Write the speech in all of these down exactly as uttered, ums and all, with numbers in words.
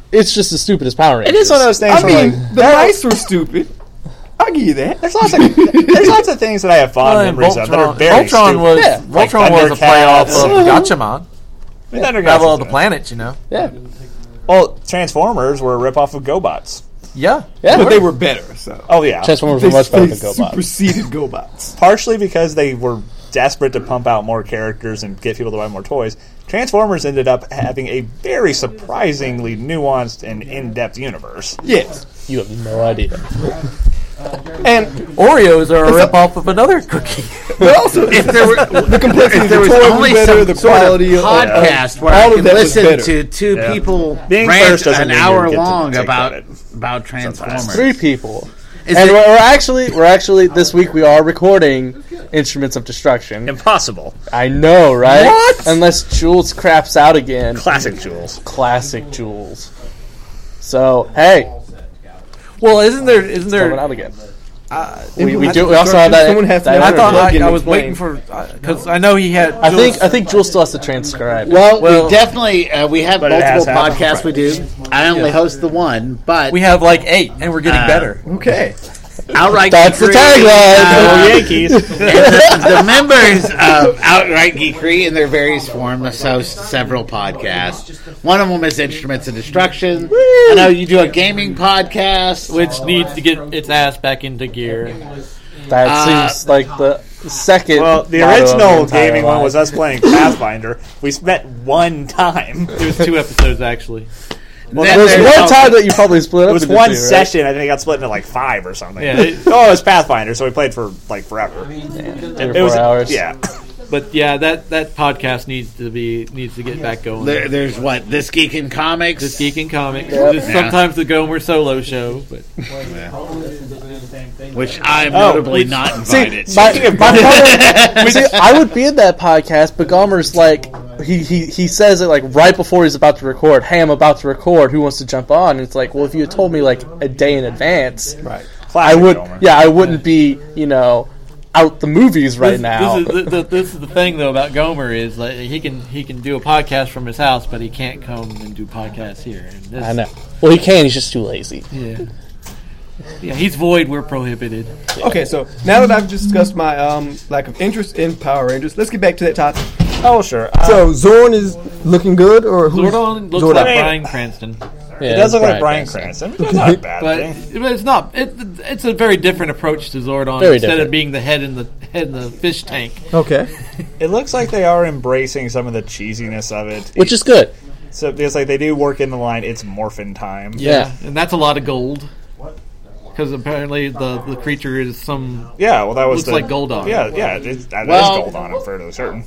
it's just as stupid as Power Rangers. It is one of those things. I mean, like, the mice were stupid. I'll give you that. There's lots of there's lots of things that I have fond Well, memories Voltron, of that are very Voltron stupid. was Yeah. Like Voltron was a playoff Thundercats. of Gatchaman. I mean, Thundercats Battle was of the good. Planets, you know. Yeah, Well, Transformers were a ripoff of GoBots. Yeah. yeah. But they were better, so. Oh yeah, Transformers They, were much better they than GoBots. superseded GoBots. partially because they were desperate to pump out more characters and get people to buy more toys. Transformers ended up having a very surprisingly nuanced and in-depth universe. Yes. You have no idea. And Oreos are a rip-off of another cookie. but also, If there were, the complexity of there the was toys only was better, some the sort of quality of podcast where all I of could that was listen better. to two Yeah. people Being rant first doesn't an mean hour you get to long take about credit. about Transformers. Three people. Is and it- we're, we're actually, we're actually this week we are recording Instruments of Destruction. Impossible. I know, right? What? Unless Jules craps out again. Classic Jules. Classic Jules. So hey, Well, isn't there? Isn't coming there? out again. Uh, We, we do. We also have that. Someone has to that I have thought plug I, in I and was explain. waiting for because I know he had. I Jules- think I think Jules still has to transcribe. Well, Well- we definitely uh, we have But it has multiple happened. podcasts we do. I only host the one, but we have like eight, and we're getting Uh, better. Okay. Outright That's the Geekery, tagline. uh, Yankees. and the, the members of Outright Geekery in their various forms host several podcasts. One of them is Instruments of Destruction. I know you do a gaming podcast. Which needs to get its ass back into gear. That Uh, seems like the second. Well, the motto of original entire gaming one line. was us playing Pathfinder. We met one time. It was two episodes actually. Then There was there's one also- time that you probably split up. It was into one two, right? session. I think it got split into like five or something. Yeah, it- oh, it was Pathfinder, so we played for like forever. Three or It was four hours. Yeah. But yeah, that, that podcast needs to be needs to get back going. There, there's what This Geek in Comics. This Geek and Comics. Yep. This is Yeah. sometimes the Gomer solo show, but which I'm Oh, notably which- not See, invited. my, to. my brother, see, I would be in that podcast, but Gomer's like, he, he, he says it like right before he's about to record. Hey, I'm about to record. Who wants to jump on? And it's like, well, if you had told me like a day in advance, Right. I Classic would, Gomer. yeah, I wouldn't be, you know, out the movies right this, now. This is, the, the, this is the thing though about Gomer is like he can he can do a podcast from his house, but he can't come and do podcasts here. And this, I know. Well, he can. He's just too lazy. Yeah. Yeah, he's void. We're prohibited. Okay, so now that I've discussed my um, lack of interest in Power Rangers, let's get back to that topic. Oh, sure. Uh, So Zorn is looking good, or who's Zordon looks Zordon? like I mean- Bryan Cranston, Yeah, it does look like Bryan Bryan Cranston. Cranston. It's not a bad but, thing. but it's not. It, it's a very different approach to Zordon. Very instead different. of being the head in the head in the fish tank. Okay. It looks like they are embracing some of the cheesiness of it. Which is good. So because like they do work in the line, it's morphin time. Yeah. and that's a lot of gold. Because apparently the, the creature is some. Yeah, well, that was Looks the, like gold on Yeah, him. yeah, it's, that Well- is gold on him for certain.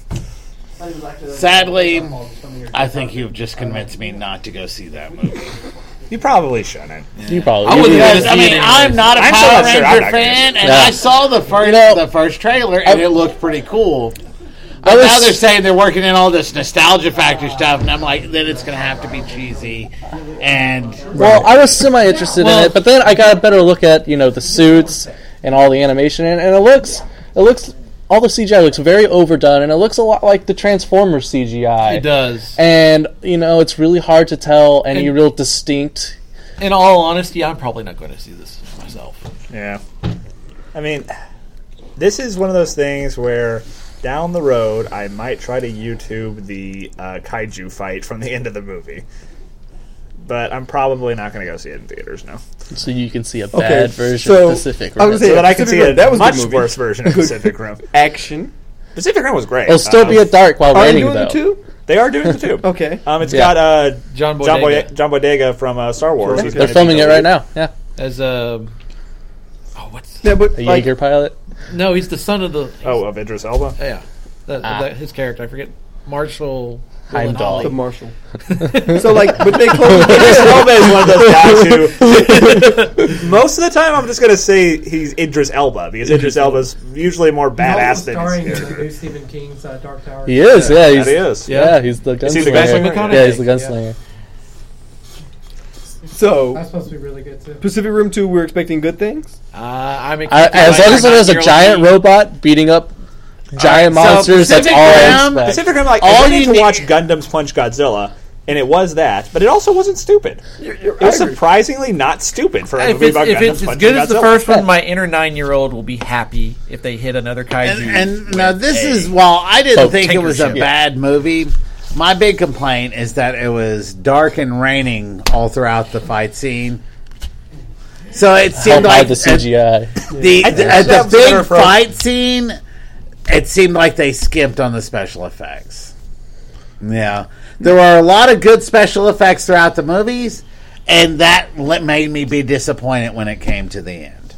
Sadly, I think you've just convinced me not to go see that movie. You probably shouldn't. You probably. I wouldn't you- gonna Because, I see mean, it I'm not a I'm Power still not sure. I'm Ranger not gonna fan, see and Yeah. I saw the first You know, the first trailer, and I- it looked pretty cool. I But was- now they're saying they're working in all this nostalgia factor stuff, and I'm like, then it's going to have to be cheesy. And Well, I was semi interested Well- in it, but then I got a better look at you know the suits and all the animation, and, and it looks it looks all the C G I looks very overdone, and it looks a lot like the Transformers C G I. It does. And you know it's really hard to tell any And- real distinct. In all honesty, I'm probably not going to see this myself. Yeah. I mean, this is one of those things where down the road I might try to YouTube the uh, kaiju fight from the end of the movie. But I'm probably not going to go see it in theaters now. So you can see a Okay, bad version so- of Pacific I Rim. was So Yeah, that I can Pacific see Rim, a that was a good much movie. worse version of Pacific Rim. action? Pacific Rim was great. It'll still Um, be at dark while Are you raining doing though. the two? They are doing the two. Okay. Um, it's Yeah. got uh, John John, Boyega. Boy- John Boyega from uh, Star Wars. Sure. He's They're gonna filming be it the right lead. now. Yeah, As a. Oh, what's. Yeah, but a like, Jaeger pilot. No, he's the son of the. Oh, of Idris Elba. Yeah. The, Ah. the, his character. I forget. Marshall. Heimdall. the Marshall. So like, but they closed. Idris Elba is one of those guys who, most of the time, I'm just going to say he's Idris Elba because Idris Elba's usually more He's badass also than starring in his the character. new Stephen King's uh, Dark Tower. He is. Yeah, he's, That he is. Yeah, Yeah. he's the gunslinger. Is he the gunslinger? Yeah, he's the gunslinger. So That's supposed to be really good too. Pacific Rim two, we're expecting good things. Uh, I'm I, expecting as like long as it has a nine-year-old giant me. robot beating up giant so monsters, that's Pacific all I Rim- expect. Pacific Rim, like, All if you you need to need- watch Gundams punch Godzilla, And it was that, but it also wasn't stupid. You're, you're, It was surprisingly not stupid for a If movie it's, about if Gundam it's as punching good as the Godzilla. first one, my inner nine-year-old will be happy if they hit another kaiju. And, and now with this a- is while I didn't Oh, think it Tinker was a Ship. bad movie. My big complaint is that it was dark and raining all throughout the fight scene. So it Help seemed by like the C G I. the, I think at that the was better big for- fight scene, it seemed like they skimped on the special effects. Yeah, there were a lot of good special effects throughout the movies, and that le- made me be disappointed when it came to the end.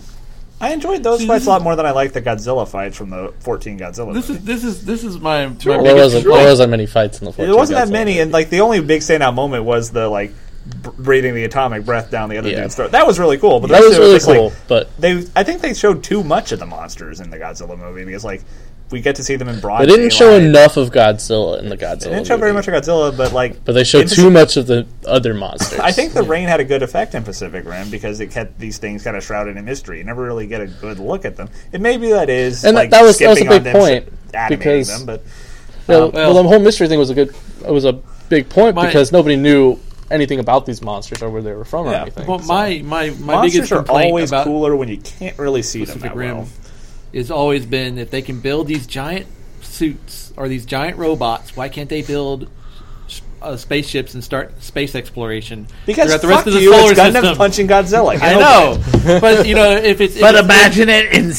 I enjoyed those fights a lot more than I liked the Godzilla fights from the fourteen Godzilla This is movies. this is this is my, my Well, there biggest wasn't complaint. there wasn't many fights in the. There wasn't that Godzilla many, movie. and like the only big standout moment was the like b- breathing the atomic breath down the other Yeah. dude's throat. That was really cool. But that the was rest of it really just, like, cool. But They, I think they showed too much of the monsters in the Godzilla movie because like we get to see them in broad. they didn't show daylight. enough of Godzilla in the Godzilla. They didn't show very movie. much of Godzilla, but like, But they showed in too Pacific- much of the other monsters. I think the rain had a good effect in Pacific Rim because it kept these things kind of shrouded in mystery. You never really get a good look at them. And maybe that is And that- like that was- that was a skipping on big them, point, sh- animating because- them, but Yeah, Uh, well, well- the whole mystery thing was a good. It was a big point My- because nobody knew anything about these monsters or where they were from or Yeah. anything. Well, so. my my my monsters biggest are complaint always about cooler when you can't really see them Pacific that Rim well. has always been if they can build these giant suits or these giant robots, why can't they build uh, spaceships and start space exploration Because throughout the fuck rest of the you, solar it's Gundam system? punching Godzilla. I Get over know, but you know if it's if But it's- imagine it in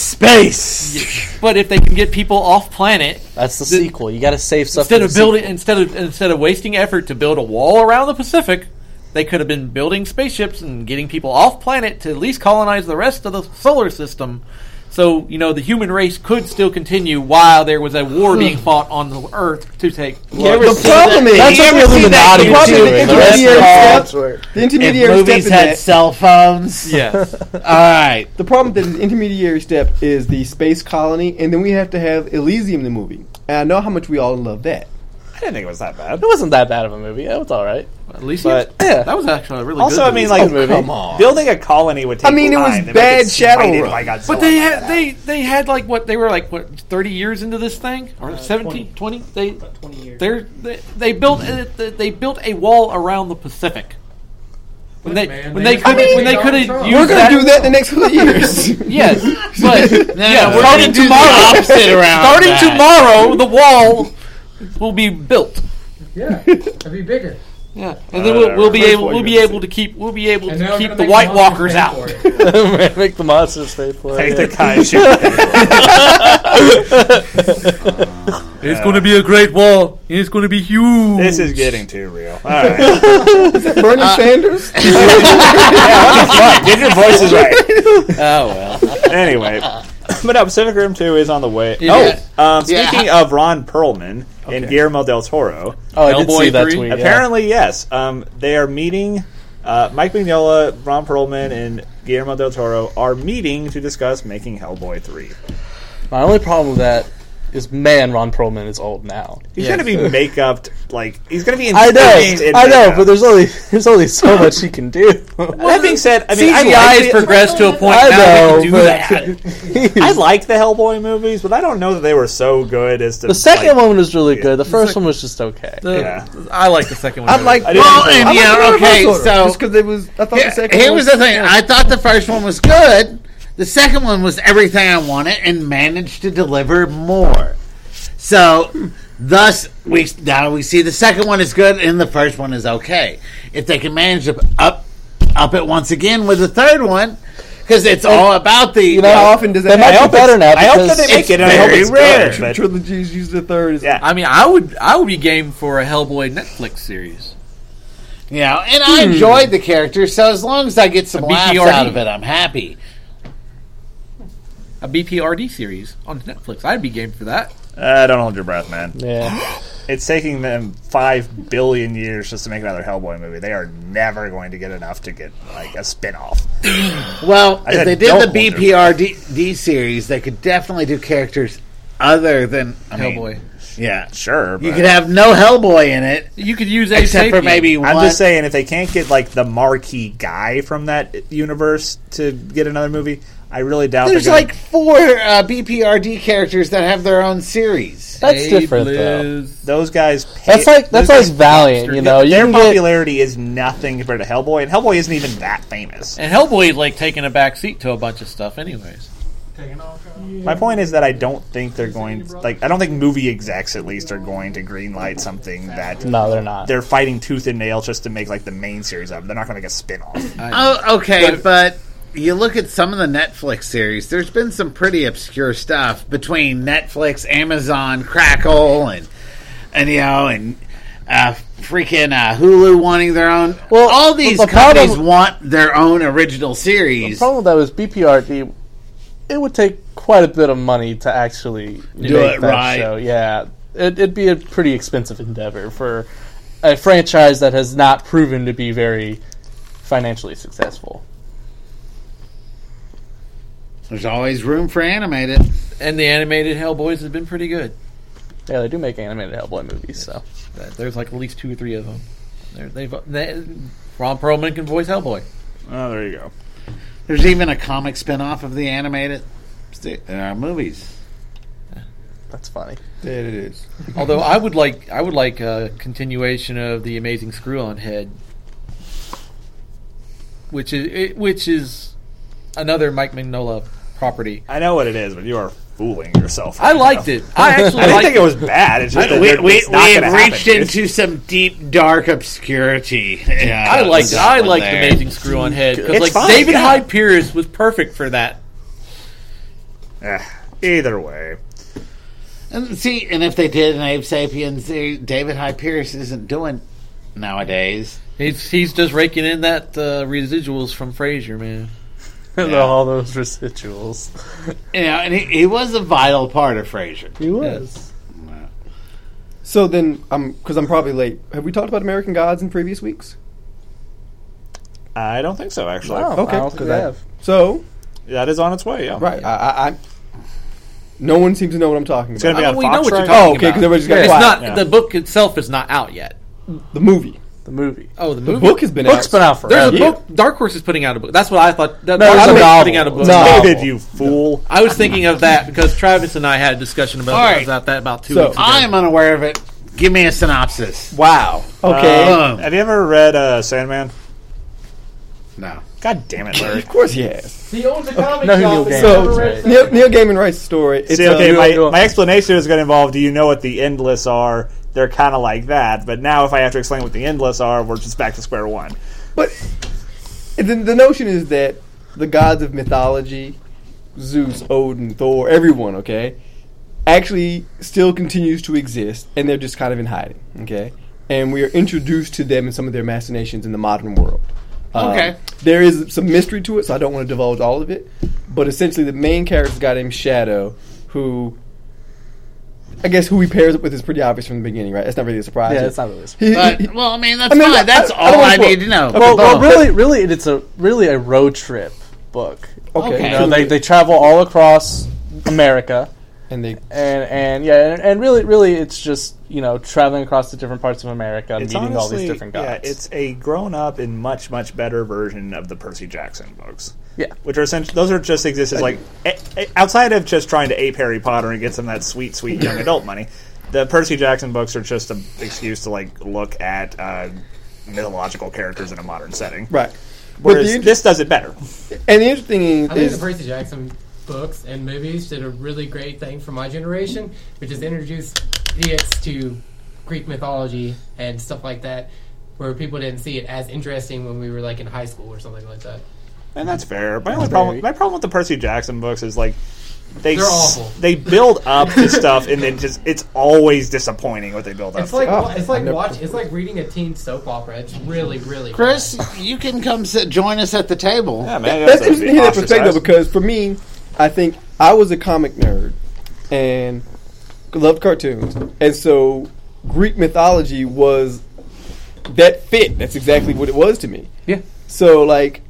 space. But if they can get people off planet That's the, the- sequel. You got to save stuff instead for of the building sequel. instead of instead of wasting effort to build a wall around the Pacific, they could have been building spaceships and getting people off planet to at least colonize the rest of the solar system. So, you know, the human race could still continue while there was a war being fought on the Earth to take. You ever The see problem that- is- That's you what ever the see that Illuminati was YouTube doing. video? The intermediary That's step- all. The If intermediary step movies in had that, cell phones. Yes. All right. the problem that the intermediary step is the space colony, and then we have to have Elysium in the movie. And I know how much we all love that. I didn't think it was that bad. It wasn't that bad of a movie. Yeah, it was all right. At least, But- Yeah. that was actually a really Also, good I mean, movie. like, movie. Come on. building a colony would take I mean, it was time. They make bad it Shadowrun. smited by Godzilla. But they had they they had like what they were like what thirty years into this thing or Uh, seventeen, twenty They About twenty years. they're, they they built a, they built a wall around the Pacific. When they Man, when they they just could made when they Donald could have Trump. used We're going that, to do that in the next few years. yes, but No, yeah, we're starting gonna do the tomorrow, opposite around starting that. tomorrow, the wall will be built. Yeah, it'd be bigger. Yeah, and then we'll, we'll be First able one we'll you're be gonna able to keep we'll be able And to they're keep gonna the make White monsters Walkers pay out. for it. Make the monsters pay for Take it. the kaiju. It's going to be a great wall. It's going to be huge. This is getting too real. All right. Bernie Sanders? Fine. Get your voices right. Oh well. Anyway. But no, Pacific Rim two is on the way. Yeah. Oh, um, Yeah. speaking of Ron Perlman and Guillermo del Toro, Oh, I did Hellboy see that three? tweet. yeah. apparently, yes, um, they are meeting. Uh, Mike Mignola, Ron Perlman, and Guillermo del Toro are meeting to discuss making Hellboy three. My only problem with that is, man, Ron Perlman is old now. He's Yes. going to be make-upped, like, he's going to be I infused know, in I know, makeup. but there's only there's only so much he can do. That being said, I mean, C G I I has like the, progressed to a point I now know, they can do but that. I like the Hellboy movies, but I don't know that they were so good as to. the second like, one was really good. The first one was just okay. The- Yeah. I like the second one. I better. like. I didn't Well, think- and I like yeah, the okay, reverse order, so just because it was, I thought the here, second here one was the thing. I thought the first one was good. The second one was everything I wanted and managed to deliver more. So, thus, we now we see the second one is good and the first one is okay. If they can manage to up up it once again with the third one, because it's all about the You know, How often does they that might happen? be better now. I hope that because they make it's it, and I hope very it's rare. good. But, trilogies use the third. Is, yeah. I mean, I would I would be game for a Hellboy Netflix series. Yeah, and I enjoyed the character, so as long as I get some A laughs B P R D. out of it, I'm happy. A B P R D series on Netflix. I'd be game for that. Uh, don't hold your breath, man. yeah, It's taking them five billion years just to make another Hellboy movie. They are never going to get enough to get like a spin-off. Well, I if said they did don't the hold B your P R D D series, they could definitely do characters other than I mean, Hellboy. yeah, Sure, but you could have no Hellboy in it, You could use a except for maybe one. I'm just saying if they can't get like the marquee guy from that universe to get another movie, I really doubt There's they're gonna, like four uh, B P R D characters that have their own series. That's Hey, different, though. Blizz. those guys. Pay, That's like that's those like guys- Valiant, you know. You Their can get, popularity is nothing compared to Hellboy, and Hellboy isn't even that famous. And Hellboy like taking a back seat to a bunch of stuff, anyways. My point is that I don't think they're going like I don't think movie execs at least are going to greenlight something that no, they're not. they're fighting tooth and nail just to make like the main series of. They're not going to make a spin-off. Oh, okay, but you look at some of the Netflix series, there's been some pretty obscure stuff between Netflix, Amazon, Crackle, and, and you know, and uh, freaking uh, Hulu wanting their own. Well, all these the companies problem- want their own original The series. problem with that was B P R D. It would take quite a bit of money to actually Do make it that right. show. Yeah, it, it'd be a pretty expensive endeavor for a franchise that has not proven to be very financially successful. There's always room for animated. And the animated Hellboys have been pretty good. Yeah, they do make animated Hellboy movies, so There's like at least two or three of them. They're, they've they, Ron Perlman can voice Hellboy. Oh, there you go. There's even a comic spin-off of the animated uh, movies. that's funny. That it is. Although I would like I would like a continuation of the Amazing Screw-On Head, which is it, which is another Mike Mignola property. I know what it is, but you are fooling yourself. I right liked now. it. I actually I didn't liked think it was bad. It's just that We, they're- we, it's not we have gonna happen, reached dude. into some deep, dark obscurity. Yeah, I liked that I one liked there. Amazing Screw-On Head because It's like fine, David yeah. Hyde Pierce was perfect for that. Eh, either way. And see, and if they did an Abe Sapiens, they- David Hyde Pierce isn't doing nowadays. He's he's just raking in that uh, residuals from Frasier, man. All those residuals. You know, and he, he was a vital part of Frasier. He was. So then, um, because I'm probably late. Have we talked about American Gods in previous weeks? I don't think so, actually. Wow. Okay, I don't think 'cause we I- have. So That is on its way, yeah. right, I, I, I, no one seems to know what I'm talking It's about. going to be Oh, on we Fox, know what you're right? talking Oh, okay, 'cause about. everybody's got It's quiet. not Yeah. the book itself is not out yet. The movie, The movie. Oh, the the movie. book has been Book's out. been out There's forever. a book. Dark Horse is putting out a book. That's what I thought. That, No, Dark it's a Horse is novel. putting out a book. No. David, you fool. I was thinking of that because Travis and I had a discussion about All right. about that about two So, weeks ago. I am unaware of it. Give me a synopsis. Wow. Okay. Uh, Have you ever read uh, Sandman? No. God damn it, Larry. Of course he has. He owns a comic No, shop. Neil and Gaiman. never So read Neil, Neil Gaiman writes the story. It's See, okay, uh, my, go- my explanation is going to involve, do you know what the endless are? They're kind of like that, but now if I have to explain what the endless are, we're just back to square one. But the, the notion is that the gods of mythology, Zeus, Odin, Thor, everyone, okay, actually still continues to exist, and they're just kind of in hiding, okay? And we are introduced to them and some of their machinations in the modern world. Um, Okay. there is some mystery to it, so I don't want to divulge all of it. But essentially, the main character is a guy named Shadow, who I guess who he pairs up with is pretty obvious from the beginning, right? That's not really a surprise. Yeah, it's not really a He- he- But, he- well, I mean, that's I mean, fine. I- That's I don't all wanna I spoil- need to know. Okay, Well, well, boom. really, really, it's a really a road trip book. okay, Okay. You know, they they travel all across America, and they and and yeah, and, and really, really, it's just you know traveling across the different parts of America, It's meeting all these honestly- different gods. Yeah, it's a grown-up and much, much better version of the Percy Jackson books. Yeah. Which are essentially, those are just exist as like, a, a, outside of just trying to ape Harry Potter and get some of that sweet, sweet young adult money, the Percy Jackson books are just an excuse to like look at uh, mythological characters in a modern setting. right. Whereas the inter- this does it better. And the interesting thing I think the is, Percy Jackson books and movies did a really great thing for my generation, which is introduce idiots to Greek mythology and stuff like that, where people didn't see it as interesting when we were like in high school or something like that. And that's fair. My only problem, my problem with the Percy Jackson books is like they They're s- awful. they build up to stuff and then just it's always disappointing what they build up. It's like to. Oh, it's like I never- watch it's like reading a teen soap opera. It's really really Chris, bad. you can come sit, join us at the table. Yeah, man, that's that's interesting to hear that perspective because for me, I think I was a comic nerd and loved cartoons, and so Greek mythology was that fit. That's exactly what it was to me. Yeah. So like,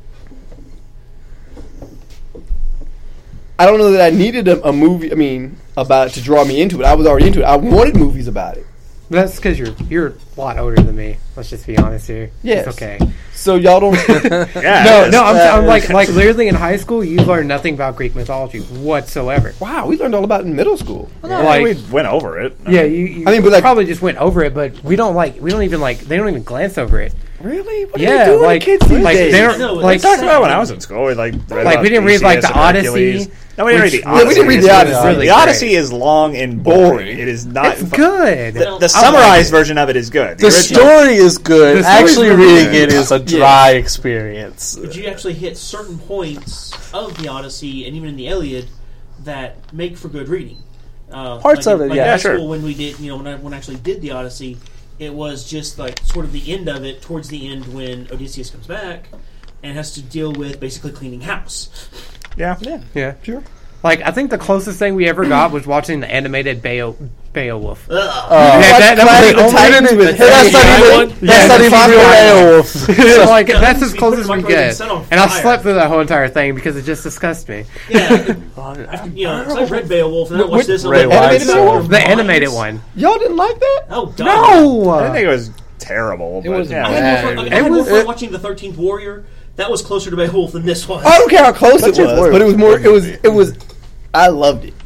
I don't know that I needed a, a movie. I mean, about it to draw me into it. I was already into it. I wanted movies about it. That's because you're you're a lot older than me. Let's just be honest here. Yes. It's okay. So y'all don't. Yeah, No, it is. no, I'm, I'm like like literally in high school, you learn nothing about Greek mythology whatsoever. Wow, we learned all about it in middle school. Yeah, like- we went over it. Yeah, you, you I mean, but, like- probably just went over it, but we don't like we don't even like they don't even glance over it. Really? What Yeah, are they doing like- to kids these like, days? they don't- No, like- that's Talked about sad. when I was in school. We like read Like, about we didn't read, like, Theseus the and Hercules. Odyssey, No, we didn't which- read the Yeah, Odyssey. we didn't read the It's Odyssey. really- Really the Odyssey great. is long and boring. It is not. It's fu- good. The, the I summarized version of it is good. The original- story is good. The story's Actually, really reading good. it is a dry experience. But you actually hit certain points of the Odyssey and even in the Iliad that make for good reading. Uh, Parts like of in, it, like yeah. in high Yeah, sure. school when we did, you know, when I when I actually did the Odyssey, it was just like sort of the end of it, towards the end when Odysseus comes back and has to deal with basically cleaning house. Yeah. Yeah, Sure. like I think the closest thing we ever got was watching the animated Beo- Beowulf. Ugh. Uh, Yeah, that- that was Clash the of the only- Titans with Hey, that's not Harry even, Potter. that's Yeah, not the even Fox real Rider. Beowulf. So, like Yeah, that's we as put close the as we microwave and get, set on and I fire. slept through that whole entire thing because it just disgusts me. Yeah, I, you know, 'cause I read Beowulf and I watched this. And Ray I'm like, Wise. "This is our The animated minds." one. Y'all didn't like that? Oh, duh. No, I didn't think it was terrible. But wasn't yeah. I had more fun, I mean, I had more was- fun watching the thirteenth Warrior. That was closer to Beowulf than this was. I don't care how close it Thirteenth was, Warrior but it was was more. a It great was. movie. It was. I loved it.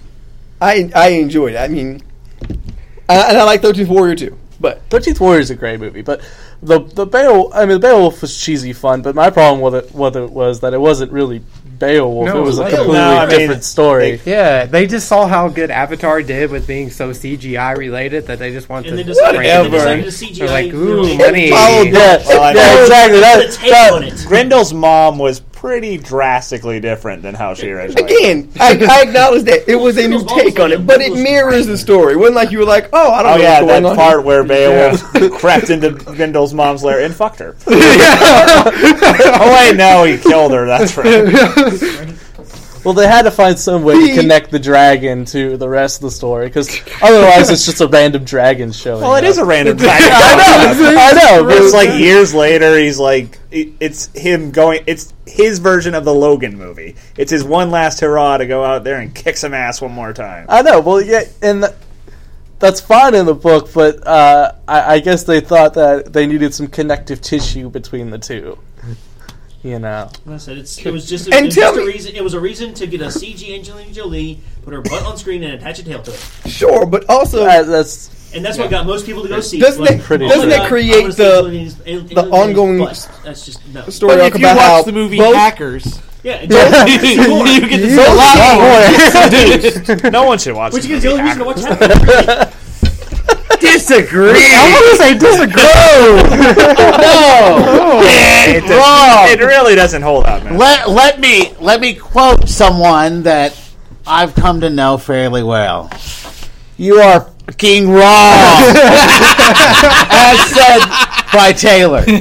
I I enjoyed it. I mean, uh, and I like thirteenth Warrior too. But Thirteenth Warrior is a great movie, but the the Beowulf, I mean, Beowulf was cheesy fun, but my problem with it, with it was that it wasn't really Beowulf. No, it was a it wasn't. completely No, I mean, different story. yeah, they just saw how good Avatar did with being so C G I related that they just wanted And they to decided, crank and it they decided more. to C G They're I. like, you ooh, know, money. followed Yeah, Well, I yeah, know. exactly. the That, take that- on it. Grendel's mom was pretty drastically different than how she originally. again, I, I acknowledge that it was a new take on it, but it mirrors the story. It wasn't like you were like, "Oh, I don't Oh know yeah, what's that going on." part where Beowulf crept into Grendel's mom's lair and fucked her. Oh wait, no, he killed her. That's right. well, they had to find some way He- to connect the dragon to the rest of the story, because otherwise it's just a random dragon showing Well, it up. is a random dragon. I know, I know. But It's like years later, he's like, it- it's him going. It's his version of the Logan movie. It's his one last hurrah to go out there and kick some ass one more time. I know. Well, yeah, and th- that's fine in the book, but uh, I, I guess they thought that they needed some connective tissue between the two. You know. Like I said, it's, it was just, And it was tell just a me- reason. It was a reason to get a C G Angelina Jolie, put her butt on screen, and attach a tail to it. Sure, but also Uh, that's And that's what got most people to go see. Doesn't Like, it- pretty oh my doesn't it God, create I wanna see the- Angelina's- Angelina's the ongoing butt. That's just no. story But arc if you about how watch the movie both- Hackers, Yeah, you get to see a lot more. No one should watch. which the is the movie only reason to watch Hackers. that. Disagree. I'm gonna say disagree. It, does- it really doesn't hold up, man. Let let me let me quote someone that I've come to know fairly well. You are fucking wrong, as said by Taylor. I've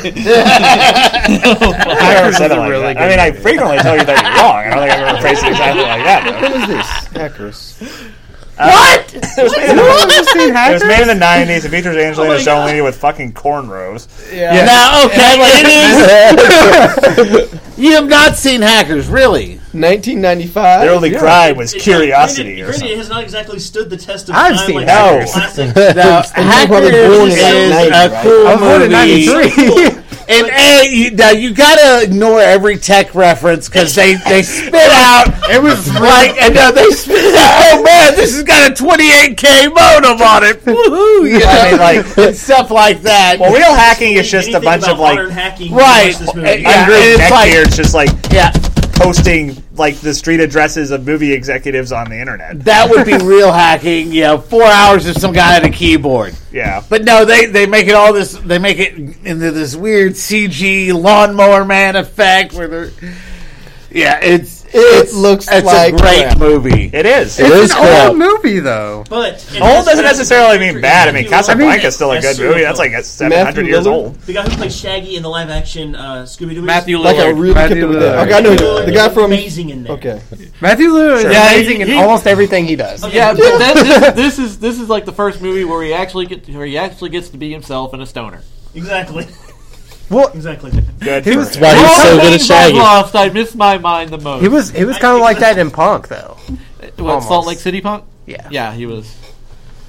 never said it like really that. I mean, I frequently tell you that you're wrong. I don't think I've ever phrased it exactly like that. Though. What is this? Hackers. What? It was made in the, it was made in the nineties. It features Angelina my God. Jolie with fucking cornrows. Now, okay, it is. You have not seen Hackers, really? nineteen ninety-five. Their only crime was It's curiosity Not, or granted, something. granted, it has not exactly stood the test of I've time seen like Hackers. some classic. Now, probably born Hackers in is ninety, a right? cool I was born in movie. ninety-three. And A, you, now you gotta ignore every tech reference because they, they spit out. It was like, and uh, they spit out. Oh man, this has got a twenty-eight K modem on it. Woohoo! You know, I mean, like- and stuff like that. Well, real hacking is just a Anything bunch about of like modern hacking, Right. watch this movie. Uh, yeah. ungroup it's like- neckbeards just like yeah, posting like the street addresses of movie executives on the internet. that would be real hacking. You know, four hours of some guy at a keyboard. Yeah. But no, they, they make it all this. They make it into this weird C G lawnmower man effect where they're. Yeah, it's it's looks it's like a great crap. movie. It is. It is It's an crap. old movie, though. But it Old has- doesn't it has necessarily a mean character bad. I in mean, it. Casablanca's still a That's good super movie. cool. That's like a seven hundred Matthew years Lillard? old. The guy who plays Shaggy in the live action uh, Scooby Doo. Matthew Like I Lillard. really kept Matthew it with that. Lillard. Okay, I know Lillard the guy is from. amazing in there. Okay. Matthew Lillard Sure. is Yeah, amazing he- in he- almost everything he does. Okay. Yeah, but that, this, this is this is like the first movie where he actually get where he actually gets to be himself and a stoner. Exactly. Well, Exactly. Good. He for was- him. Why he's so good at Things I've Shaggy. lost, I miss my mind the most. he was he was kind of like that in Punk, though. what, Salt almost. Lake City Punk. Yeah. Yeah, he was.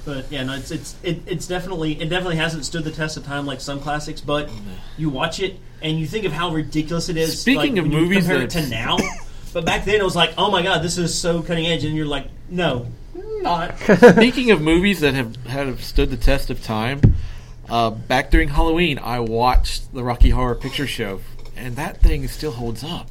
But yeah, no, it's it's it, it's definitely it definitely hasn't stood the test of time like some classics. But you watch it and you think of how ridiculous it is. Speaking like, of when you movies compare it that- to now. But back then it was like, oh my god, this is so cutting edge, and you're like, no, not. Speaking of movies that have, have stood the test of time, uh, back during Halloween, I watched the Rocky Horror Picture Show, and that thing still holds up.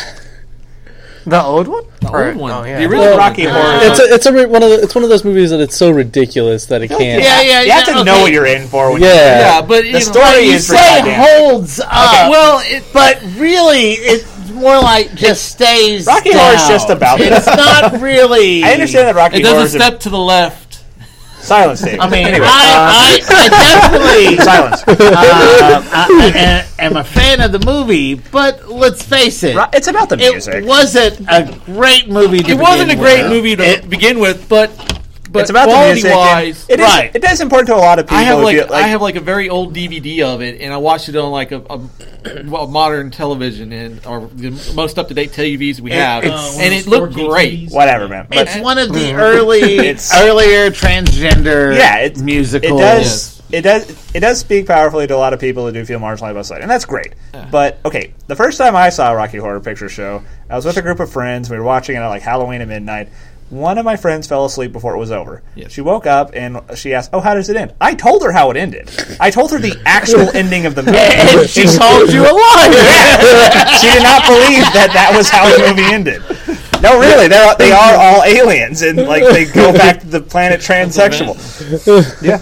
The old one? The Or- old one, oh, yeah. the original Well, Rocky one. Horror. It's a, it's a one of the, it's one of those movies that it's so ridiculous that it can't. Yeah, yeah, You have to yeah, know okay. what you're in for. When Yeah. Yeah, but you The know, story You is say goddamn. holds up, well, it, but really, it's more like just stays. Rocky down. Horror's just about It's that. not really. I understand that Rocky it Horror does is a step to the left. silence, David. I mean, anyway, I, I, I definitely uh, silence. uh, I, I am a fan of the movie, but let's face it, Ro- It's about the music. it wasn't a great movie. To It wasn't a begin great with. movie to It- begin with, but but it's about the quality music. and wise, It is. Right. It is important to a lot of people. I have if like, you- like I have like a very old D V D of it, and I watched it on like a, a, well, modern television and or the most up to date T Vs we have, it's- Uh, one and of it those looked four K great. T Vs. whatever, man. But It's one of the early, It's- earlier transgender, yeah, it, musicals. It does. It does. It does speak powerfully to a lot of people who do feel marginalized by society, and that's great. But okay, the first time I saw a Rocky Horror Picture Show, I was with a group of friends. We were watching it at like Halloween at midnight. One of my friends fell asleep before it was over. Yes. She woke up and she asked, "Oh, how does it end?" I told her how it ended. I told her the actual ending of the movie. And she called you a liar. She did not believe that that was how the movie ended. No, really, they are they are all aliens, and like they go back to the planet transsexual. Yeah,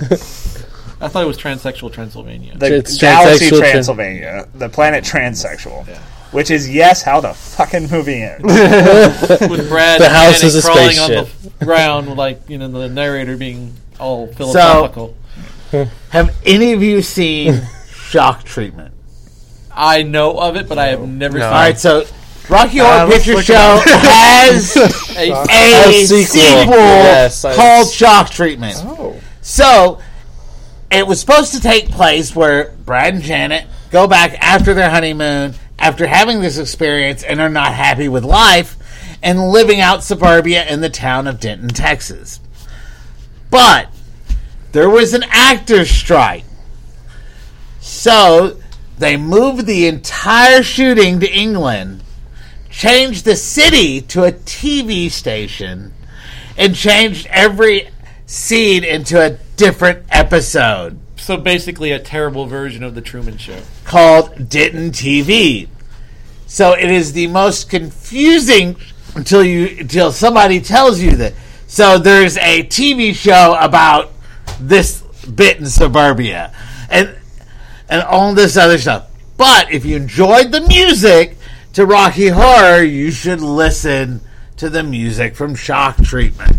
I thought it was transsexual Transylvania. the It's galaxy transsexual tran- Transylvania, the planet transsexual, which is yes, how the fucking movie ends. With Brad The and house Janet is a crawling on spaceship. the ground, like you know, the narrator being all philosophical. Have any of you seen Shock Treatment? I know of it, but I have never No. seen All right, so Rocky Horror Uh, let's Picture look Show has it. A- a A sequel, sequel. Yes, I- called Shock Treatment. Oh, So it was supposed to take place where Brad and Janet go back after their honeymoon, after having this experience, and are not happy with life, and living out suburbia in the town of Denton, Texas. But there was an actor's strike. So they moved the entire shooting to England, changed the city to a T V station, and changed every scene into a different episode so basically, a terrible version of the Truman Show. called Denton T V. So it is the most confusing until you until somebody tells you that. So there's a T V show about this bit in suburbia and and all this other stuff. But if you enjoyed the music to Rocky Horror, you should listen to the music from Shock Treatment.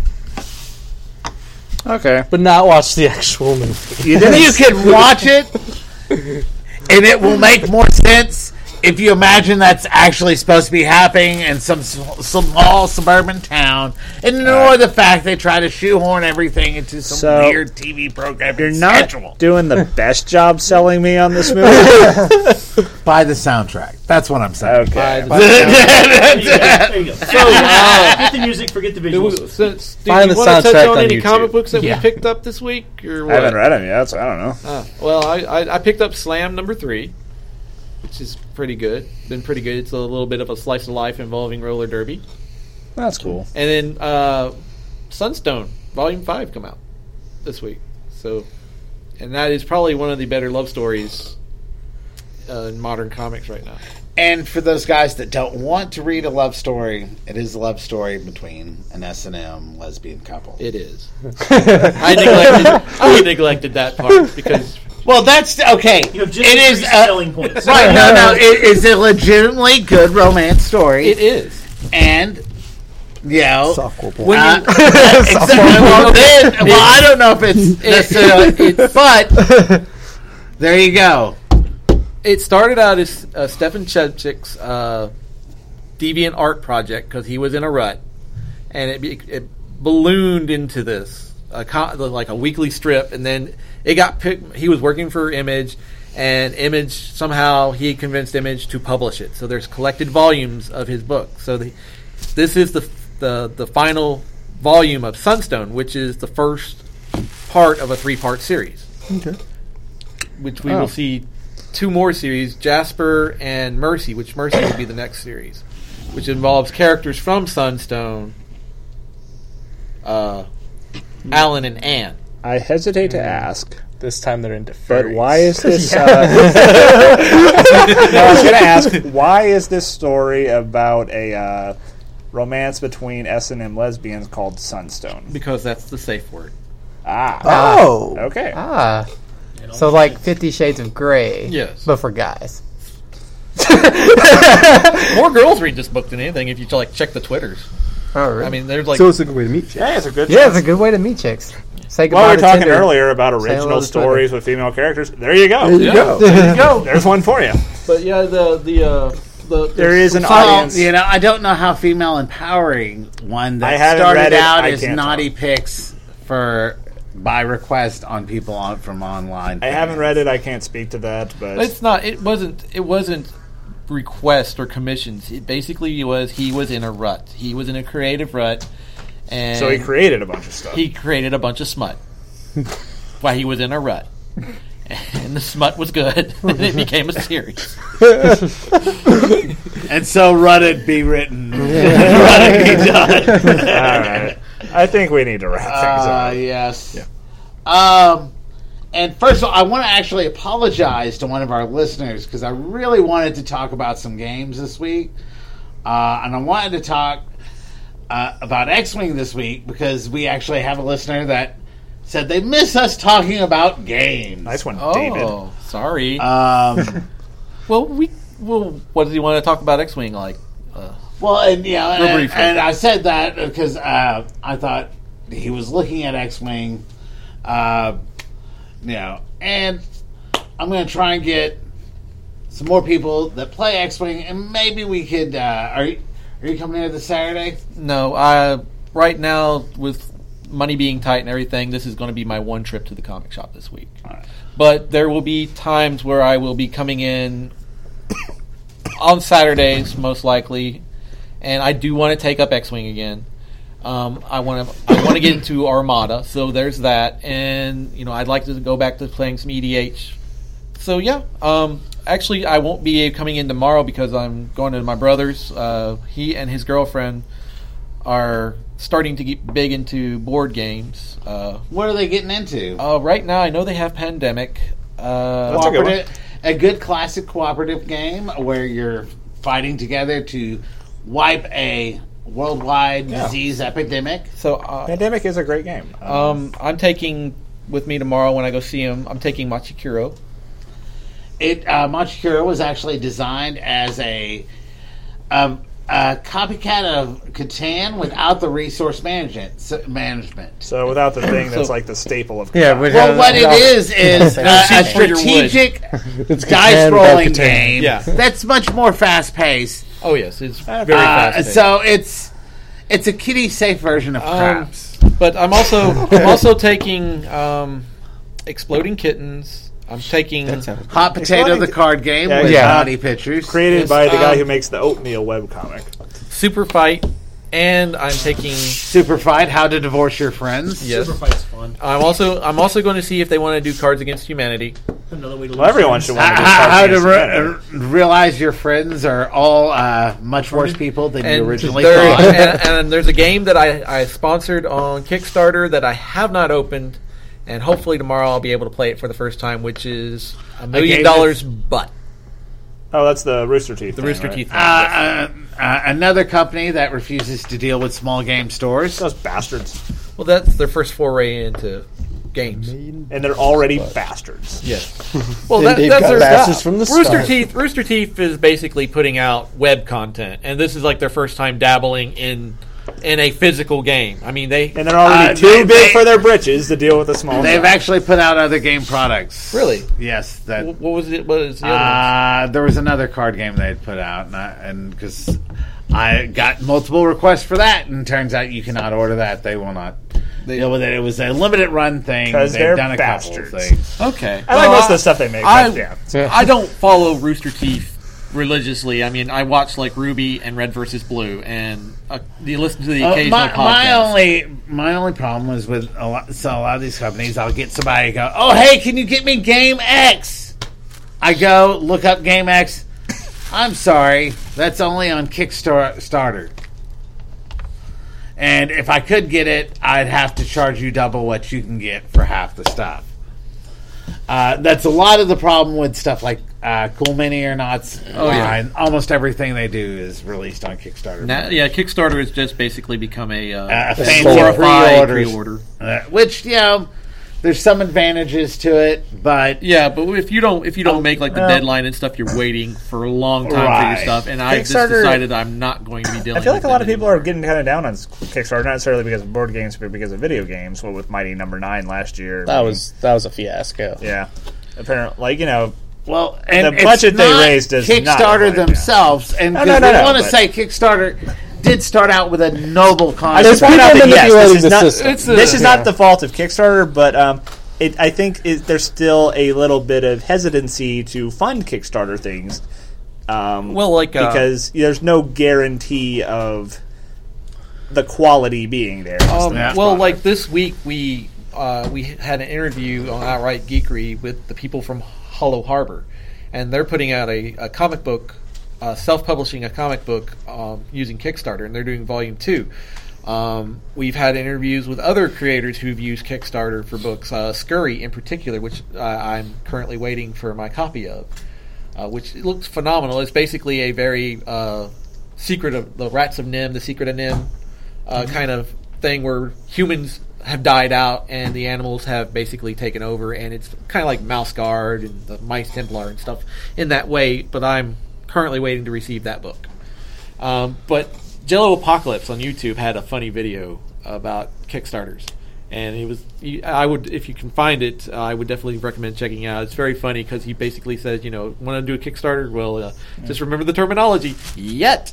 okay. But not watch the actual movie. You can watch it, and it will make more sense if you imagine that's actually supposed to be happening in some s- small suburban town, and ignore the fact they try to shoehorn everything into some So, weird T V program. You're not schedule. doing the best job selling me on this movie. Buy the soundtrack. That's what I'm saying. Okay. There you go. There you go. So, uh, get the music, forget the Do we, visuals. since, do Find you the want to touch soundtrack on on any YouTube. comic books that Yeah. we picked up this week? Or I what? haven't read them yet, so I don't know. Ah, well, I, I, I picked up Slam number three, which is pretty good. Been pretty good. It's a little bit of a slice of life involving roller derby. That's cool. And then uh, Sunstone Volume Five come out this week. So, and that is probably one of the better love stories uh, in modern comics right now. And for those guys that don't want to read a love story, it is a love story between an S and M lesbian couple. It is. I neglected. I neglected that part because Well, that's okay. You have just It is increased uh, selling points. right. No, no, it is a legitimately good romance story, it is. and you know, Softcore porn. When uh, you, exactly, well, then, well, I don't know if it's necessarily, but there you go. it started out as uh, Stefan Chechik's uh, deviant art project because he was in a rut, and it, be- it ballooned into this a co- like a weekly strip, and then it got picked. He was working for Image, and Image somehow he convinced Image to publish it. So there's collected volumes of his book. So the, this is the the the final volume of Sunstone, which is the first part of a three-part series. Okay. Which we Oh. will see two more series, Jasper and Mercy, which Mercy will be the next series, which involves characters from Sunstone, uh, Alan and Anne. I hesitate to ask, This time they're into but furries. why is this? uh, no, I was going to ask, why is this story about a uh, romance between S and M lesbians called Sunstone? Because that's the safe word. Ah, Oh. okay. Ah. So like Fifty Shades of Grey. Yes. But for guys. More girls read this book than anything if you like check the Twitters. Oh, really? I mean, there's like So it's a good way to meet you. Yeah, it's a good. yeah, it's a good way to meet chicks. Say goodbye Well, we were to talking Tinder. earlier about hello original to stories with female characters. There you go. There you Yeah. go. there you go. There's one for you. But yeah, the the uh, the There is an Well, audience. you know, I don't know how female empowering one that I haven't started read it. out I as can't naughty tell. pics for by request on people on, from online. I haven't read it. I can't speak to that, but It's not. It wasn't. It wasn't request or commissions. It basically was. He was in a rut. He was in a creative rut, and so he created a bunch of stuff. he created a bunch of smut while he was in a rut, and the smut was good, and it became a series. And so run it be written. Run it be done. All right. I think we need to wrap things Uh, up. yes. Um, and first of all, I want to actually apologize to one of our listeners because I really wanted to talk about some games this week. Uh, and I wanted to talk uh, about X-Wing this week because we actually have a listener that said they miss us talking about games. Nice one, David. Oh, sorry. Um, well, we. Well, what did you want to talk about X-Wing like? Uh, well, and, you know, Real and, briefly. and I said that because uh, I thought he was looking at X-Wing, uh, you know, and I'm going to try and get some more people that play X-Wing, and maybe we could. Uh, are you are you coming here this Saturday? no, I right now with money being tight and everything, this is going to be my one trip to the comic shop this week. All right. But there will be times where I will be coming in on Saturdays, most likely, and I do want to take up X-Wing again. Um, I want to I want to get into Armada, so there's that, and you know I'd like to go back to playing some E D H. So yeah, um, actually I won't be coming in tomorrow because I'm going to my brother's. Uh, he and his girlfriend are starting to get big into board games. Uh, What are they getting into? uh, right now, I know they have Pandemic. Uh, That's a good one. Cooperative- a good classic cooperative game where you're fighting together to wipe a worldwide Yeah. disease epidemic. so uh, Pandemic is a great game. um, I'm taking with me tomorrow when I go see him. I'm taking Machikuro. It uh, Machikuro was actually designed as a, a, a copycat of Catan without the resource management. s- management. so without the thing that's So- like the staple of Yeah, Catan. but- Well, what it No. is is uh, a cheap for your wood. strategic It's dice Catan without rolling Catan. game Yeah. that's much more fast paced. Oh yes, it's very Uh, fast. so it's it's a kiddie safe version of Um, craps. But I'm also I'm also taking um, Exploding Kittens. I'm taking That sounds Hot Potato, Exploding- the card game Yeah, with yeah. naughty pictures. created Yes, by the guy um, who makes the Oatmeal webcomic. Super Fight, and I'm taking Super Fight, How to Divorce Your Friends. yes. Super Fight's fun. I'm also I'm also going to see if they want to do Cards Against Humanity. Another way to Well, lose everyone friends. should How, want to do how- Cards how to Against re- Humanity. uh, realize your friends are all uh, much worse people than you And, originally there- thought. and, and there's a game that I, I sponsored on Kickstarter that I have not opened, and hopefully tomorrow I'll be able to play it for the first time, which is a million game dollars, but Oh, that's the Rooster Teeth. the thing, Rooster right? Teeth. Uh, uh, uh, another company that refuses to deal with small game stores. Those bastards. Well, that's their first foray into games. And they're already bastards. Yes. Well, And that, they've that's got their bastards style. from the Rooster start. Teeth. Rooster Teeth is basically putting out web content, and this is like their first time dabbling in in a physical game. I mean, they And they're already Uh, too they- big they- for their britches to deal with the small They've guy. actually put out other game products. Really? Yes. That Wh- what was it? What is the other one? Uh, there was another card game they had put out, and I- and because I got multiple requests for that, and turns out you cannot order that. They will not deal with it. It was a limited run thing. 'Cause They've they're done a bastards. couple of things. Okay. I like Well, most of the stuff they make. I, but yeah. I don't follow Rooster Teeth religiously. I mean, I watch like Ruby and Red versus Blue, and uh, you listen to the Uh, occasional my, podcast. my only my only problem was with a lot, so a lot of these companies. I'll get somebody to go, "Oh, hey, can you get me Game X?" I go look up Game X. I'm sorry, that's only on Kickstarter. And if I could get it, I'd have to charge you double what you can get for half the stuff. Uh, that's a lot of the problem with stuff like uh, Cool Mini or Knots. Oh, yeah. And almost everything they do is released on Kickstarter. Now, yeah, Kickstarter has just basically become a, uh, Uh, a fancy glorified pre-orders. pre-order. Uh, which, you know, there's some advantages to it, but Yeah, but if you don't if you don't make like the well- deadline and stuff, you're waiting for a long time for Right. your stuff. And I just Kickstarter- decided I'm not going to be dealing. I feel like a with lot it of people anymore. are getting kind of down on Kickstarter, not necessarily because of board games, but because of video games. Well, with Mighty Number Nine last year, That was that was a fiasco. yeah. Apparently, like you know, well, and The it's budget they not raised does not Kickstarter reflect that. themselves, and No, 'cause no, no, we no, want to but- say Kickstarter did start out with a noble I concept. just point out that yes, this manipulating is the not system. It's a- this is not the fault of Kickstarter, but um, it I think it, there's still a little bit of hesitancy to fund Kickstarter things. Um, Well, like, uh, because there's no guarantee of the quality being there. That's Um, the next well, product. like this week, we uh, we had an interview on Outright Geekery with the people from Hollow Harbor, and they're putting out a, a comic book, uh, self-publishing a comic book um, using Kickstarter, and they're doing volume two. Um, we've had interviews with other creators who've used Kickstarter for books, uh, Scurry in particular, which uh, I'm currently waiting for my copy of, uh, which looks phenomenal. It's basically a very uh, secret of the Rats of Nim, the Secret of Nim uh, kind of thing where humans have died out and the animals have basically taken over, and it's kind of like Mouse Guard and the Mice Templar and stuff in that way, but I'm currently waiting to receive that book. Um, but Jello Apocalypse on YouTube had a funny video about Kickstarters, and it was you- I would if you can find it, uh, I would definitely recommend checking it out. It's very funny because he basically says, you know, want to do a Kickstarter? Well, uh, just remember the terminology. Yet.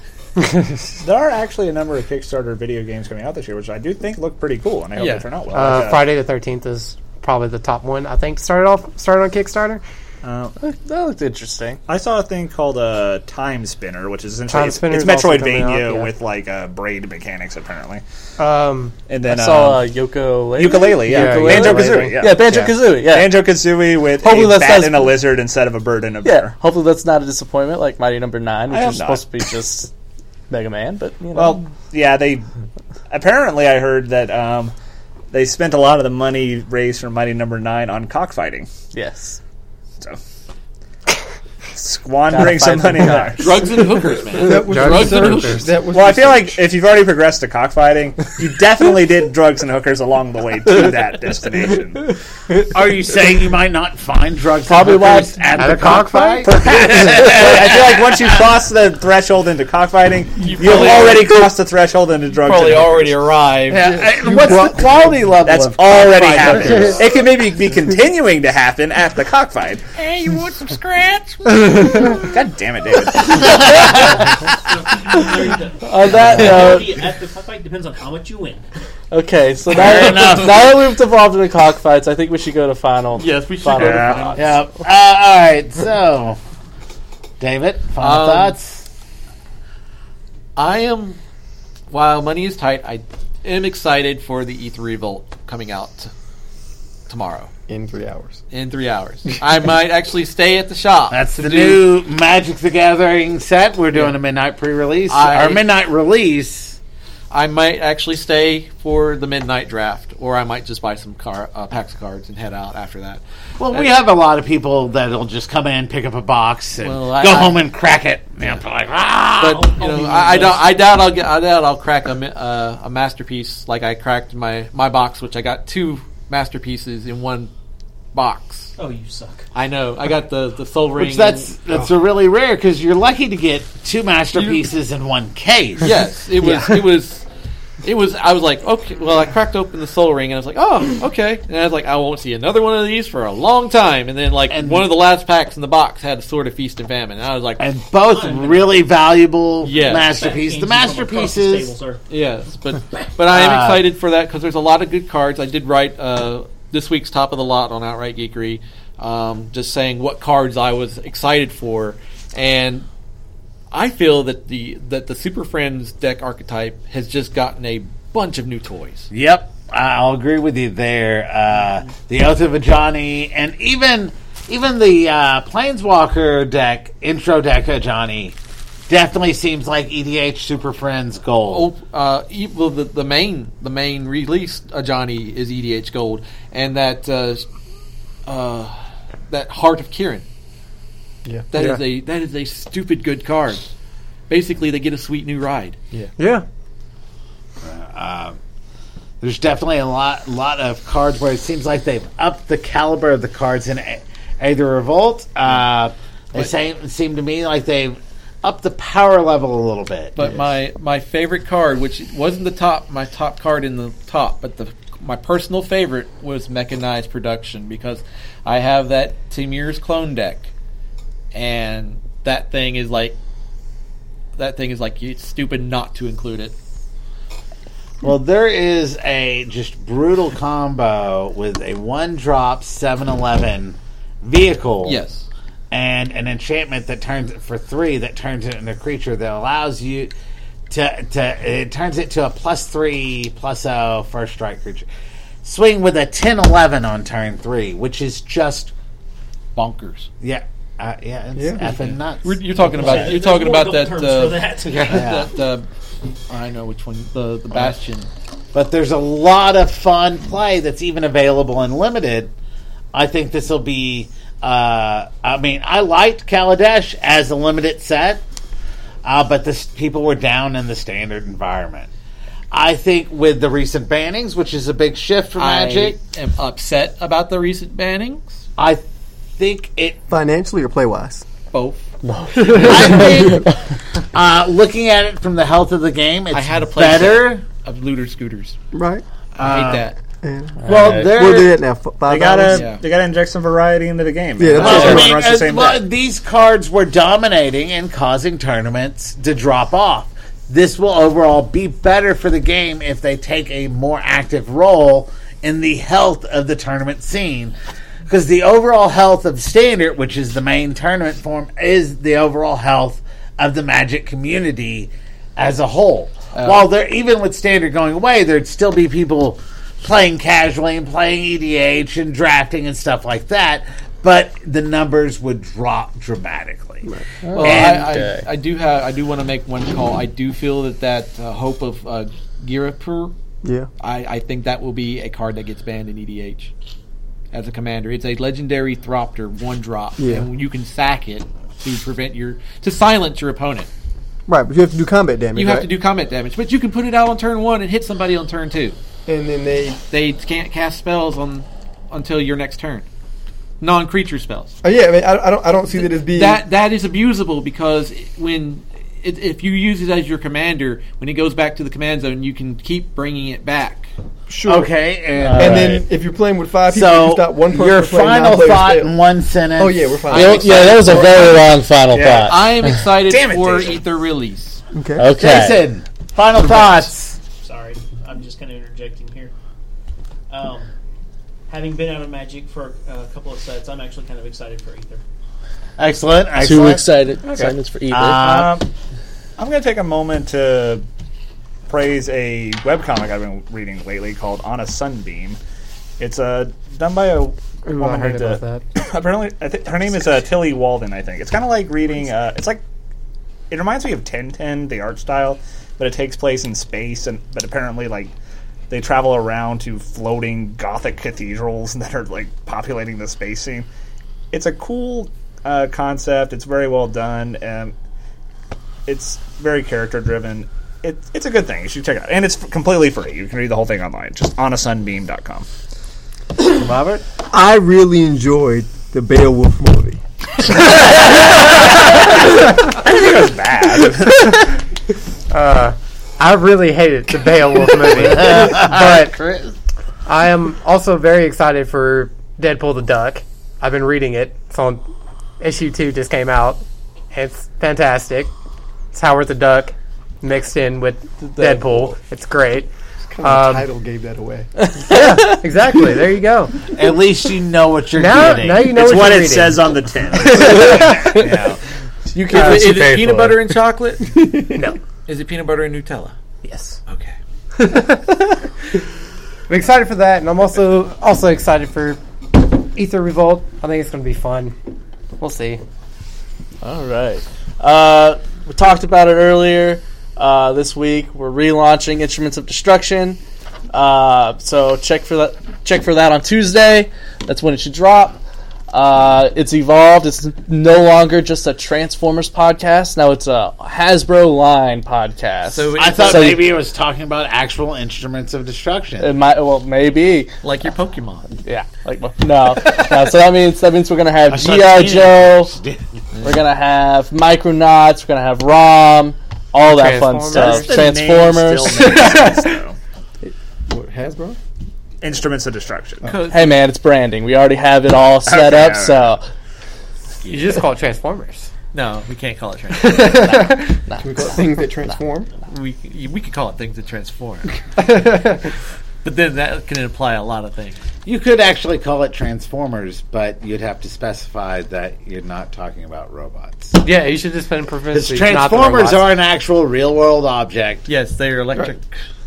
there are actually a number of Kickstarter video games coming out this year, which I do think look pretty cool, and I hope Yeah. they turn out well. Uh, Like, uh, Friday the thirteenth is probably the top one. I think started off started on Kickstarter. uh, That looked interesting. I saw a thing called a Time Spinner, which is essentially Time it's, Spinner it's is also coming Metroidvania out, yeah. with like uh, braid mechanics, apparently. Um, And then I saw uh, um, Yoko ukulele, yeah, Yeah, Banjo ukulele. Kazooie, yeah, Yeah, Banjo Kazooie. Yeah, Banjo Kazooie with Hopefully a that's bat not- and a lizard instead of a bird and a yeah. bear. Hopefully that's not a disappointment like Mighty Number Nine, which I hope is not. supposed to be just Mega Man. But you know, Well, yeah, they apparently I heard that um, they spent a lot of the money raised from Mighty Number Nine on cockfighting. yes. So squandering Gotta some fight money some there. Drugs and hookers, man. That was Drugs and research. hookers. That was Well, I feel research. like if you've already progressed to cockfighting, you definitely did drugs and hookers along the way to that destination. Are you saying you might not find drugs Probably and why- hookers at, at the a cockfight? cockfight? I feel like once you cross the threshold into cockfighting, you've probably- already crossed the threshold into drugs. Probably and hookers. already arrived. Yeah, and what's the quality level? That's of already cockfight happened. hookers? It could maybe be continuing to happen at the cockfight. Hey, you want some scratch? God damn it, David. On that note, At the cockfight depends on how much you win. okay, so now, now that we've devolved into cockfights, I think we should go to final. Yes, we should final go to Yeah. thoughts. Yeah. Uh, all right. So, David, final Um, thoughts? I am, while money is tight, I am excited for the E three Volt coming out t- tomorrow in three hours. in three hours. I might actually stay at the shop. That's to the do- new Magic the Gathering set. We're doing a midnight pre-release I- or midnight release. I might actually stay for the midnight draft, or I might just buy some car, uh, packs of cards and head out after that. Well, we have a lot of people that'll just come in, pick up a box, and Well, I- go I- home and crack it. Yeah. Like, ah! But you I'll know, be I, I one of don't. I doubt I'll get. I doubt I'll crack a mi- uh, a masterpiece like I cracked my my box, which I got two masterpieces in one box. Oh, you suck. I know. I got the the Soul Ring. Which that's and- that's a really rare because you're lucky to get two masterpieces in one case. Yes, it was. It was. It was. I was like, okay. Well, I cracked open the Soul Ring, and I was like, oh, okay. And I was like, I won't see another one of these for a long time. And then, like, And- one of the last packs in the box had Sword of Feast and Famine, and I was like, And both really valuable Yes. masterpieces. The masterpieces. yes, but but I am Uh, excited for that because there's a lot of good cards. I did write uh, this week's top of the lot on Outright Geekery, um, just saying what cards I was excited for. And I feel that the that the Super Friends deck archetype has just gotten a bunch of new toys. Yep, I'll agree with you there. Uh, the Oath of Ajani, and even even the uh, Planeswalker deck, intro deck Ajani, definitely seems like E D H Super Friends Gold. Oh, uh, e- well, the, the main the main release Ajani is E D H Gold, and that uh, uh, that Heart of Kirin. Yeah. That yeah. is a that is a stupid good card. Basically, they get a sweet new ride. Yeah. Yeah. Uh, there's definitely a lot lot of cards where it seems like they've upped the caliber of the cards in a- Aether Revolt. Uh, they But- say, seem to me like they've upped the power level a little bit. But my, my favorite card, which wasn't the top my top card in the top, but the my personal favorite was Mechanized Production, because I have that Timir's clone deck, and that thing is like that thing is like it's stupid not to include it. Well, there is a just brutal combo with a one-drop seven eleven vehicle. Yes. And an enchantment that turns it for three, that turns it into a creature that allows you to, to it turns it to a plus three, plus oh, first strike creature. Swing with a ten eleven on turn three, which is just bonkers. Yeah. Uh, yeah, it's Yeah. effing nuts. We're, you're talking about Yeah, you're there's talking more about that, terms uh, for that. yeah, Yeah. that uh, I know which one, the the Bastion. But there's a lot of fun play that's even available in Limited. I think this will be... Uh, I mean, I liked Kaladesh as a Limited set, uh, but this, people were down in the Standard environment. I think with the recent bannings, which is a big shift for Magic, I am upset about the recent bannings. I think it... Financially or play-wise? Both. I think, uh, looking at it from the health of the game, it's I had a play better... of looter scooters. Right. I Uh, hate that. Yeah. Well, Where they're... are they at now? F- Five They gotta, dollars? Yeah. they gotta inject some variety into the game. Yeah, man. that's Not what Well, I everyone mean, runs the as same well, deck. these cards were dominating and causing tournaments to drop off. This will overall be better for the game if they take a more active role in the health of the tournament scene. Because the overall health of Standard, which is the main tournament form, is the overall health of the Magic community as a whole. Uh, While there, even with Standard going away, there'd still be people playing casually and playing E D H and drafting and stuff like that, but the numbers would drop dramatically. Well, And- I, I, I do have I do want to make one call. I do feel that that uh, Hope of uh, Girapur, Yeah. I, I think that will be a card that gets banned in E D H as a commander. It's a legendary Thropter, one drop, Yeah. and you can sack it to prevent your to silence your opponent. Right, but you have to do combat damage. You have right? to do combat damage, but you can put it out on turn one and hit somebody on turn two. And then they... They can't cast spells on until your next turn. Non-creature spells. Oh, yeah, I mean, I, I don't I don't see that as being... That that is abusable, because when it, if you use it as your commander, when it goes back to the command zone, you can keep bringing it back. Sure. Okay, and, And then if you're playing with five people, so you stop one person your from playing, final nine players thought fail. in one sentence. Oh, yeah, we're fine. I'm Yeah, that was a very long final Yeah. thought. I am excited Damn it, for Jason. Ether release. Okay. Okay. Jason, final thoughts. Sorry, I'm just kind of interjecting here. Um, having been out of Magic for a couple of sets, I'm actually kind of excited for Ether. Excellent, Too excellent. excited. Excitements for Ether. Uh, Um, I'm going to take a moment to praise a webcomic I've been reading lately called On a Sunbeam. It's uh, done by a Ooh, I woman heard named, about uh, that. apparently, I think her name is uh, Tilly Walden, I think. It's kind of like reading, uh, it's like, it reminds me of ten ten, the art style, but it takes place in space, and but apparently, like, they travel around to floating Gothic cathedrals that are, like, populating the space scene. It's a cool uh, concept. It's very well done. Um, it's very character-driven. It, it's a good thing. You should check it out. And it's f- completely free. You can read the whole thing online. Just on a sunbeam dot com. Robert? I really enjoyed the Beowulf movie. It was bad. Uh, I really hated the Beowulf movie, but I am also very excited for Deadpool the Duck. I've been reading it. It's on issue two, just came out. It's fantastic. It's Howard the Duck mixed in with Deadpool. It's great. Kind of Um, the title gave that away. Yeah, exactly. There you go. At least you know what you're Now, getting. now you know It's what what you're it reading. says on the tin. Yeah. You Is can. it- she is it paid peanut for butter it. and chocolate? No. Is it peanut butter and Nutella? Yes. Okay. I'm excited for that, and I'm also also excited for Ether Revolt. I think it's going to be fun. We'll see. All right. Uh, we talked about it earlier. Uh, this week we're relaunching Instruments of Destruction. Uh, so check for that. Check for that on Tuesday. That's when it should drop. Uh, it's evolved. It's no longer just a Transformers podcast. Now it's a Hasbro line podcast. So I thought So- maybe it was talking about actual instruments of destruction. it might. Well, maybe. like your Pokemon. Yeah. Like no. no. So that means that means we're gonna have I saw G I. Joe. Tina. We're gonna have Micronauts. We're gonna have ROM. All that fun Transformers. stuff. Does the name Transformers. still make sense, though? What, Hasbro? Instruments of Destruction. Hey man, it's branding. We already have it all set Okay, up. all So You just call it Transformers. No, we can't call it Transformers. Can we call it things that transform? we we could call it things that transform. But then that can imply a lot of things. You could actually call it Transformers, but you'd have to specify that you're not talking about robots. Yeah, you should just put in Because parentheses. Transformers are an actual real-world object. Yes, they're electric.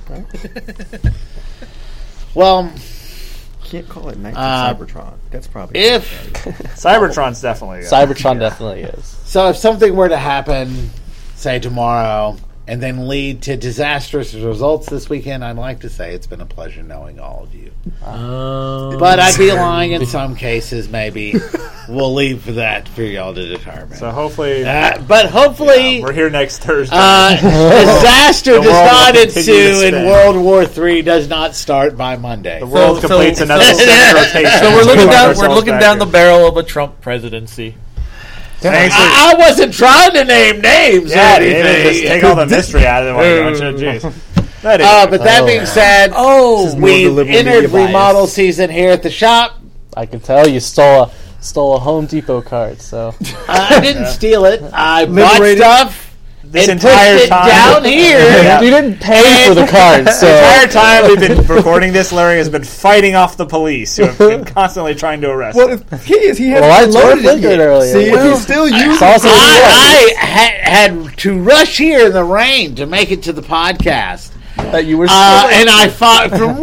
Well, Can't call it Knights Uh, of Cybertron. That's probably if Cybertron's definitely. Uh, Cybertron definitely is. so, if something were to happen, say tomorrow, and then lead to disastrous results this weekend, I'd like to say it's been a pleasure knowing all of you. But I'd be lying in some cases. Maybe we'll leave for that for y'all to determine. So hopefully, Uh, but hopefully, we're here next Thursday. uh, disaster The world will does not continue to ensue and spin. World War Three does not start by Monday. the world so- completes so- another seven rotations. So we're looking to find down. We're ourselves looking back down the here. barrel of a Trump presidency. Thanks for- I, I wasn't trying to name names yeah, or dude, anything. just take all the mystery out of it. Why don't you? Jeez. That is- Uh, but that being said, Oh, we've deliberate entered media bias. remodel season here at the shop. I can tell you stole a stole a Home Depot card. So Uh, I didn't steal it. I Liberated. bought stuff this and entire pushed it time down here. Yeah. you didn't pay for the card. The entire So time we've been recording this, Larry has been fighting off the police who have been constantly trying to arrest Well, him. the key is he hasn't Well, I loaded told it yet. Flickr earlier. See, Well, if he's still using it's also I, I ha- had to rush here in the rain to make it to the podcast. that you were. Uh, stealing. and I fought from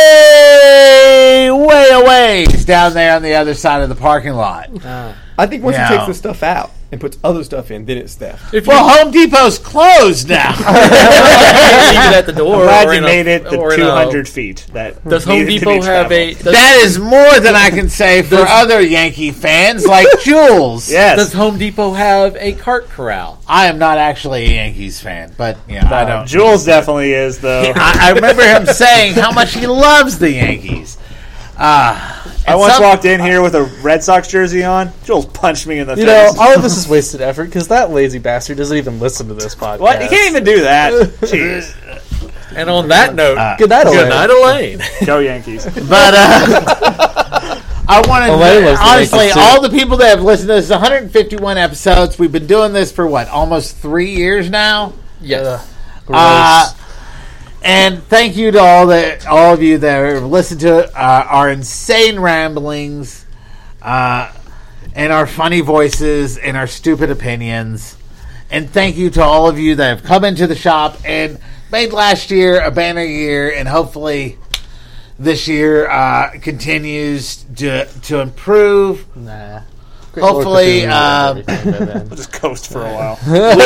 way, way away down there on the other side of the parking lot. I think once Yeah. he takes the stuff out and puts other stuff in, then it's theft. if Well, Home Depot's closed now. you leave it at the door, I'm glad or you in a- made it the or in a- two hundred feet. That Does Home needed to be Depot have a? traveled. Does, That is more than I can say for other Yankee fans like Jules. Yes. does Home Depot have a cart corral? I am not actually a Yankees fan, but yeah, I don't. Jules definitely is, though. I, I remember him saying how much he loves the Yankees. Uh, I and once some- walked in here with a Red Sox jersey on. Jules punched me in the You know, face. all of this is wasted effort because that lazy bastard doesn't even listen to this podcast. What? You can't even do that. Jeez. And on that note, Good night, good Elaine. night, Elaine. Go Yankees. But uh, I wanted Elaine to, loves the honestly, Yankees, too. all the people that have listened to this, one hundred fifty-one episodes. We've been doing this for what, almost three years now. Yes. Uh, and thank you to all the all of you that have listened to uh, our insane ramblings, uh, and our funny voices and our stupid opinions. And thank you to all of you that have come into the shop and made last year a banner year, and hopefully this year uh, continues to to improve. Nah. Hopefully, uh, We'll just coast for a while.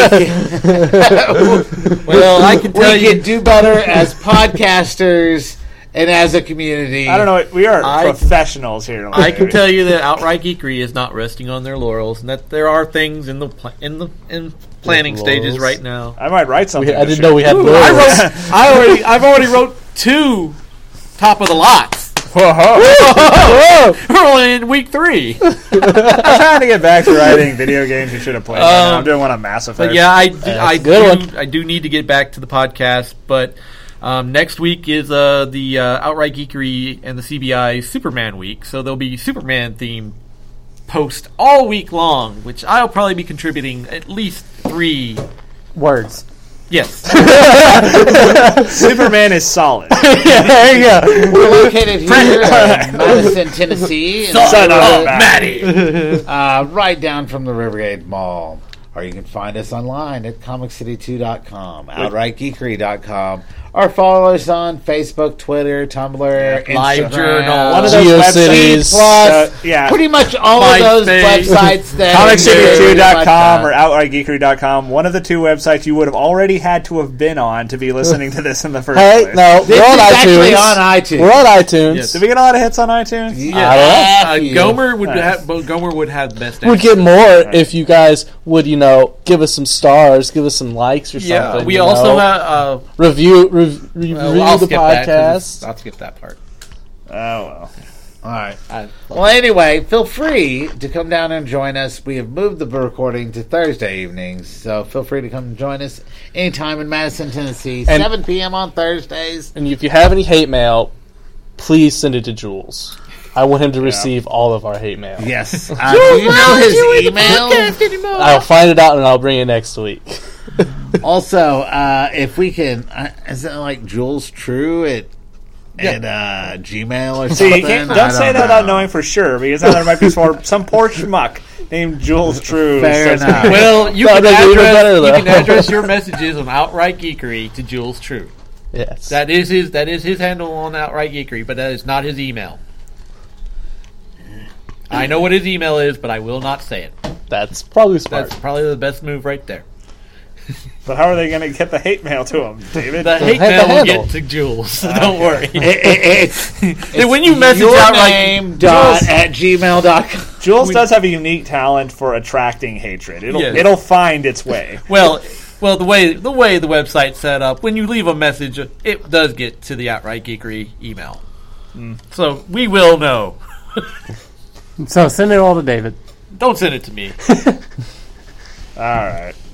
Well, I can tell we you. can do better as podcasters and as a community. I don't know. We are I- professionals here. I can tell you that Outright Geekery is not resting on their laurels, and that there are things in the pl- in the in planning Laurels. stages right now. I might write something. We, I this didn't know we had. I laurels. wrote. I already. I've already wrote two top of the lots. Whoa! We're only in week three. I'm trying to get back to writing video games you should have played. by now. Um, I'm doing one on Mass Effect. But yeah, I, do, I, a good do, I do need to get back to the podcast. But um, next week is uh, the uh, Outright Geekery and the C B I Superman week. So there'll be Superman themed posts all week long, which I'll probably be contributing at least three. Words. Yes. Superman is solid. Yeah, there you go. We're located here in Madison, Tennessee. and Son of uh, a Maddie. uh, right down from the Rivergate Mall. or you can find us online at comic city two dot com, outright geekery dot com, or follow us on Facebook, Twitter, Tumblr, Live Instagram, Journal. One of those GeoCities. Plus, Uh, yeah. pretty much all of those MySpace. websites that comic city two dot com uh, or outright geekery dot com, one of the two websites you would have already had to have been on to be listening to this in the first Hey, place. no, This we're on is actually iTunes. on iTunes. We're on iTunes. Yes. Did we get a lot of hits on iTunes? Yeah, Uh, you. Gomer would Nice. have Gomer would have the best. We'd answer. get more if you guys would, you know, give us some stars, give us some likes or Yeah, something. we you also know. have. Uh, review rev- review well, I'll the skip that 'cause podcast. I'll skip that part. Oh, well. All right. I, Well, anyway, feel free to come down and join us. We have moved the recording to Thursday evenings, so feel free to come and join us anytime in Madison, Tennessee, And- seven p.m. on Thursdays. And if you have any hate mail, please send it to Jules. I want him to receive all of our hate mail. Yes. Uh, do you know his email? I'll find it out and I'll bring it next week. Also, uh, if we can, uh, is it like Jules True at at uh, Gmail or See, something? you can't, I don't say that know. without knowing for sure, because now there might be some, some poor schmuck named Jules True. Fair says- enough. well, you No, can no, even address better, you though. can address your messages on Outright Geekery to Jules True. Yes. That is his that is his handle on Outright Geekery, but that is not his email. I know what his email is, but I will not say it. That's probably smart. That's probably the best move right there. But how are they going to get the hate mail to him, David? The hate hate the mail will handle. get to Jules, so don't worry. It- it- it's And when you message your Outright name dot Jules- at gmail dot com. Jules does have a unique talent for attracting hatred. It'll Yes. it'll find its way. Well, well, the way the way the website's set up, when you leave a message, it does get to the Outright Geekery email. So we will know. So send it all to David. Don't send it to me. All right.